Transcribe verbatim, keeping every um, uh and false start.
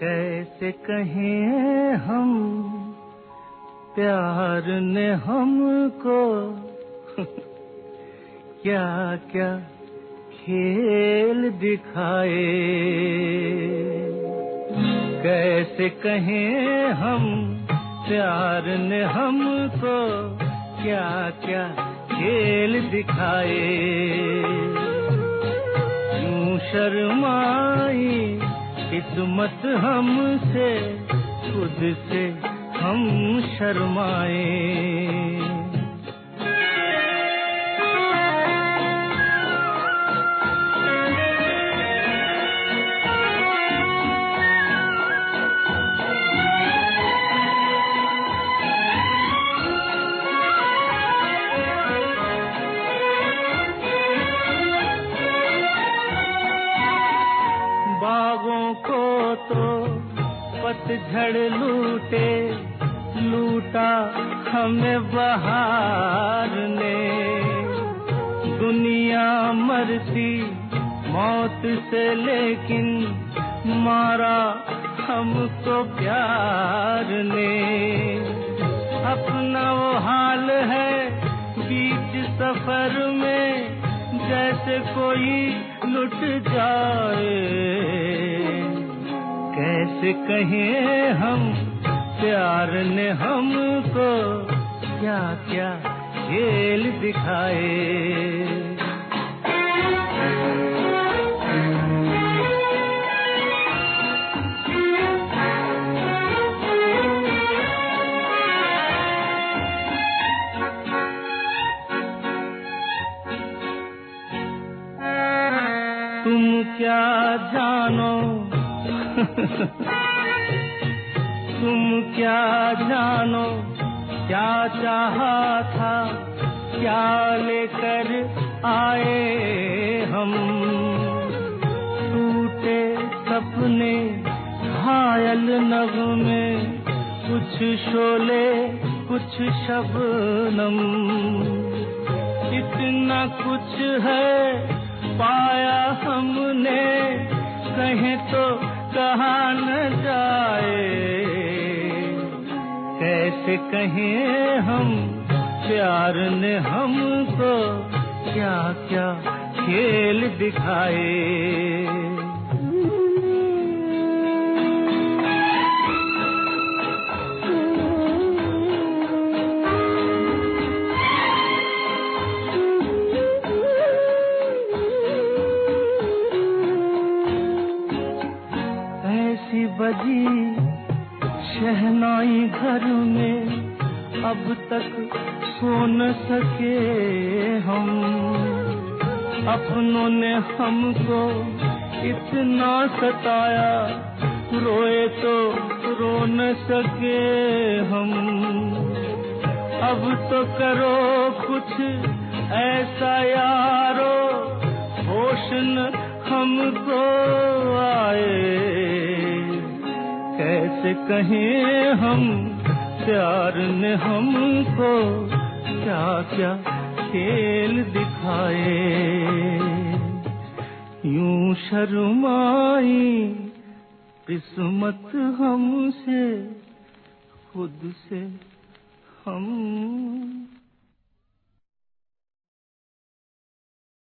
कैसे कहें हम प्यार ने हमको क्या क्या खेल दिखाए। कैसे कहें हम प्यार ने हमको क्या क्या खेल दिखाए। यूं शर्माई किस्मत हमसे, खुद से हम शर्माए। बागों को तो पतझड़ लूटे, लूटा हमें बहार ने। दुनिया मरती मौत से, लेकिन मारा हमको प्यार ने। अपना वो हाल है बीच सफर में, जैसे कोई लुट जाए। कैसे कहें हम प्यार ने हमको क्या क्या खेल दिखाए। तुम क्या जानो तुम क्या जानो क्या चाहा था, क्या लेकर आए हम। टूटे सपने घायल नगमे, कुछ शोले कुछ शबनम। इतना कुछ है पाया हमने, कहें तो कहा न जाए। कैसे कहें हम प्यार ने हमको क्या क्या खेल दिखाए। ऐसी बजी शहनाई घर में, अब तक सो न सके हम। अपनों ने हमको इतना सताया, रोए तो रो न सके हम। अब तो करो कुछ ऐसा यारो, होश न हमको आए। कैसे कहें हम प्यार ने हमको क्या क्या खेल दिखाए। यूं शर्माई किस्मत हमसे, खुद से हम